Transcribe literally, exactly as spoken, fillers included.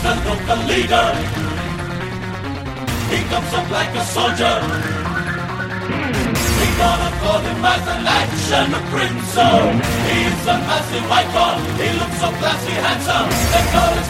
the local leader. He comes up like a soldier. We gonna call him as an action prince. He's a massive icon. He looks so classy, handsome. They call him